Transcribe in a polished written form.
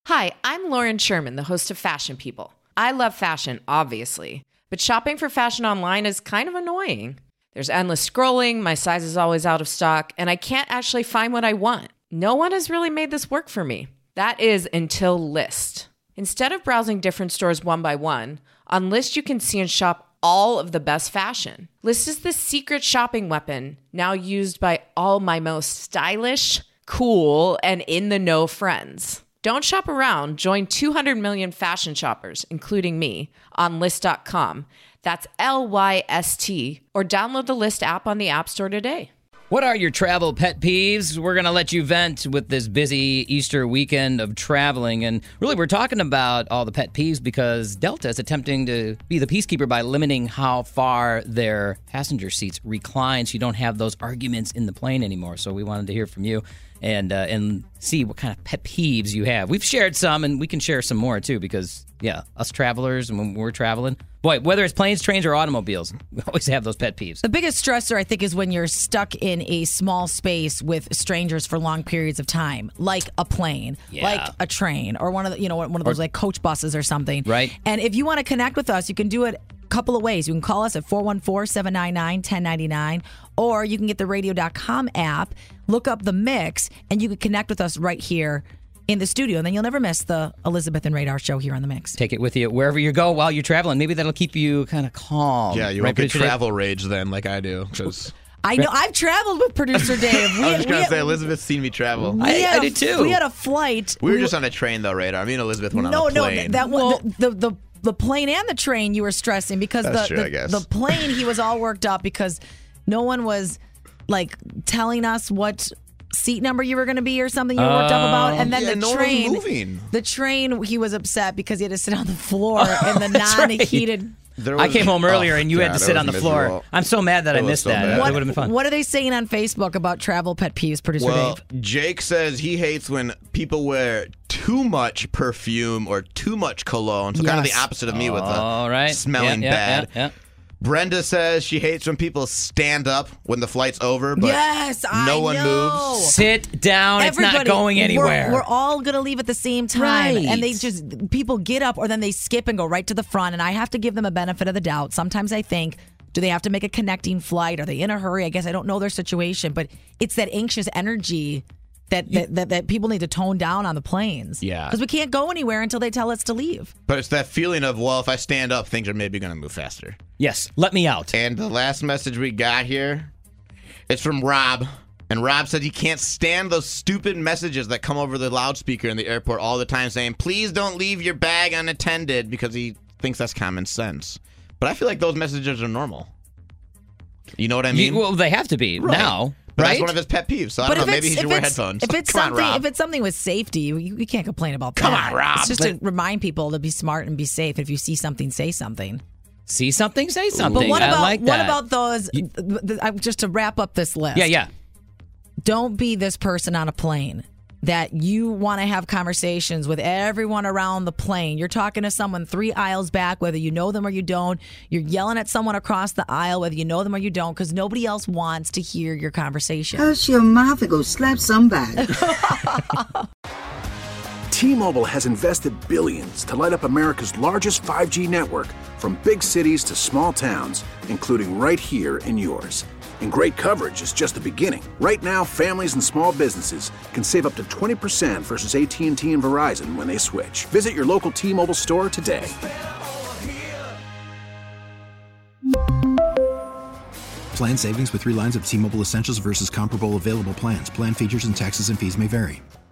Hi, I'm Lauren Sherman, the host of Fashion People. I love fashion, obviously, but shopping for fashion online is kind of annoying. There's endless scrolling, my size is always out of stock, and I can't actually find what I want. No one has really made this work for me. That is until Lyst. Instead of browsing different stores one by one, on Lyst you can see and shop all of the best fashion. Lyst is the secret shopping weapon, now used by all my most stylish, cool, and in-the-know friends. Don't shop around. Join 200 million fashion shoppers, including me, on Lyst.com. That's Lyst, or download the Lyst app on the App Store today. What are your travel pet peeves? We're going to let you vent with this busy Easter weekend of traveling. And really, we're talking about all the pet peeves because Delta is attempting to be the peacekeeper by limiting how far their passenger seats recline so you don't have those arguments in the plane anymore. So we wanted to hear from you and see what kind of pet peeves you have. We've shared some, and we can share some more, too, because, yeah, us travelers, and when we're traveling, boy, whether it's planes, trains, or automobiles, we always have those pet peeves. The biggest stressor, I think, is when you're stuck in a small space with strangers for long periods of time, like a plane, like a train, or one of those like coach buses or something. Right. And if you want to connect with us, you can do it a couple of ways. You can call us at 414-799-1099, or you can get the radio.com app, look up The Mix, and you can connect with us right here in the studio, and then you'll never miss the Elizabeth and Radar show here on The Mix. Take it with you wherever you go while you're traveling. Maybe that'll keep you kind of calm. Yeah, you won't get travel rage then like I do. I know. I've traveled with producer Dave. I was just going to say, Elizabeth's seen me travel. I did too. We had a flight. We were just on a train, though, Radar. Me and Elizabeth went on a plane. The plane and the train you were stressing because the plane, he was all worked up because no one was like telling us what seat number you were going to be or something you were worked up about. And then the train, he was upset because he had to sit on the floor in the non-heated. I came home earlier and you had to sit on the floor. I'm so mad that I missed that. It would have been fun. What are they saying on Facebook about travel pet peeves, producer Dave? Jake says he hates when people wear too much perfume or too much cologne. So kind of the opposite of me with the smelling bad. Yeah. Brenda says she hates when people stand up when the flight's over, but no one moves. Sit down. Everybody, it's not going anywhere. We're all going to leave at the same time. Right. And people get up or then they skip and go right to the front. And I have to give them a benefit of the doubt. Sometimes I think, do they have to make a connecting flight? Are they in a hurry? I guess I don't know their situation, but it's that anxious energy that people need to tone down on the planes. Yeah. Because we can't go anywhere until they tell us to leave. But it's that feeling of, well, if I stand up, things are maybe going to move faster. Yes, let me out. And the last message we got here is from Rob. And Rob said he can't stand those stupid messages that come over the loudspeaker in the airport all the time saying, please don't leave your bag unattended, because he thinks that's common sense. But I feel like those messages are normal. You know what I mean? Well, they have to be now. But that's one of his pet peeves. So I don't know. Maybe he should wear headphones. If it's something with safety, you can't complain about that. Come on, Rob. It's just to remind people to be smart and be safe. If you see something, say something. See something, say something. But what what about those? Just to wrap up this list. Yeah. Don't be this person on a plane that you want to have conversations with everyone around the plane. You're talking to someone 3 aisles back, whether you know them or you don't. You're yelling at someone across the aisle, whether you know them or you don't, because nobody else wants to hear your conversation. Hush your mouth and go slap somebody. T-Mobile has invested billions to light up America's largest 5G network, from big cities to small towns, including right here in yours. And great coverage is just the beginning. Right now, families and small businesses can save up to 20% versus AT&T and Verizon when they switch. Visit your local T-Mobile store today. Plan savings with 3 lines of T-Mobile Essentials versus comparable available plans. Plan features and taxes and fees may vary.